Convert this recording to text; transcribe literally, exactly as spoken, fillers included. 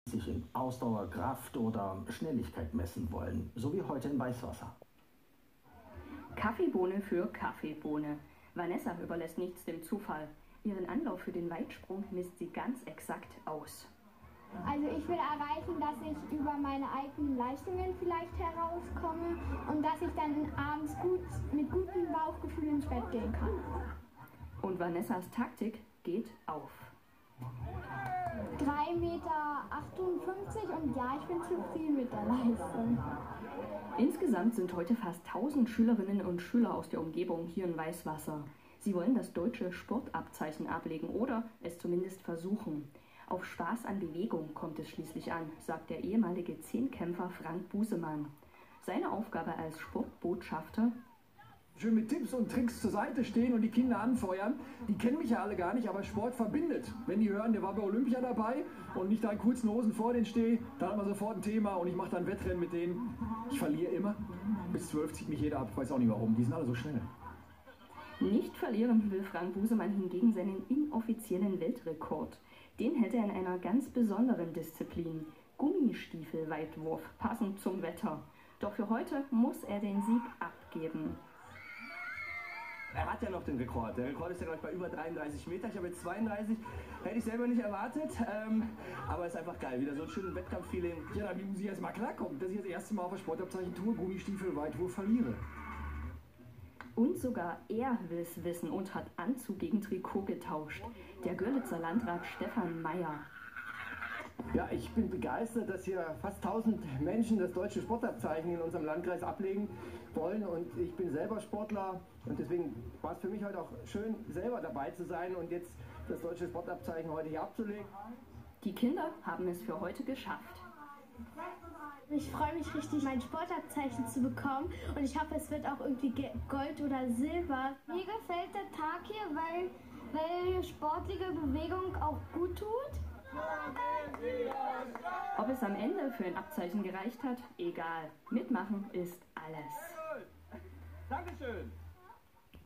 sich in Ausdauer, Kraft oder Schnelligkeit messen wollen, so wie heute in Weißwasser. Kaffeebohne für Kaffeebohne. Vanessa überlässt nichts dem Zufall. Ihren Anlauf für den Weitsprung misst sie ganz exakt aus. Also ich will erreichen, dass ich über meine eigenen Leistungen vielleicht herauskomme und dass ich dann abends gut mit gutem Bauchgefühl ins Bett gehen kann. Und Vanessas Taktik geht auf. drei Meter achtundfünfzig und ja, ich bin zufrieden mit der Leistung. Insgesamt sind heute fast tausend Schülerinnen und Schüler aus der Umgebung hier in Weißwasser. Sie wollen das deutsche Sportabzeichen ablegen oder es zumindest versuchen. Auf Spaß an Bewegung kommt es schließlich an, sagt der ehemalige Zehnkämpfer Frank Busemann. Seine Aufgabe als Sportbotschafter: schön mit Tipps und Tricks zur Seite stehen und die Kinder anfeuern. Die kennen mich ja alle gar nicht, aber Sport verbindet. Wenn die hören, der war bei Olympia dabei und ich da in kurzen Hosen vor denen stehe, dann hat man sofort ein Thema und ich mache dann Wettrennen mit denen. Ich verliere immer. Bis zwölf zieht mich jeder ab, ich weiß auch nicht warum. Die sind alle so schnell. Nicht verlieren will Frank Busemann hingegen seinen inoffiziellen Weltrekord. Den hält er in einer ganz besonderen Disziplin: Gummistiefelweitwurf, passend zum Wetter. Doch für heute muss er den Sieg abgeben. Er hat ja noch den Rekord. Der Rekord ist ja, glaube ich, bei über dreiunddreißig Meter. Ich habe jetzt zweiunddreißig. Hätte ich selber nicht erwartet. Ähm, aber ist einfach geil. Wieder so ein schönes Wettkampffeeling. Ja, damit muss ich erst mal klarkommen, dass ich das erste Mal auf der Sportabzeichen Tour Gummistiefelweitwurf verliere. Und sogar er will es wissen und hat Anzug gegen Trikot getauscht. Der Görlitzer Landrat Stefan Meyer. Ja, ich bin begeistert, dass hier fast tausend Menschen das deutsche Sportabzeichen in unserem Landkreis ablegen wollen. Und ich bin selber Sportler und deswegen war es für mich heute auch schön, selber dabei zu sein und jetzt das deutsche Sportabzeichen heute hier abzulegen. Die Kinder haben es für heute geschafft. Ich freue mich richtig, mein Sportabzeichen zu bekommen und ich hoffe, es wird auch irgendwie Gold oder Silber. Mir gefällt der Tag hier, weil, weil sportliche Bewegung auch gut tut. Ob es am Ende für ein Abzeichen gereicht hat, egal. Mitmachen ist alles. Dankeschön.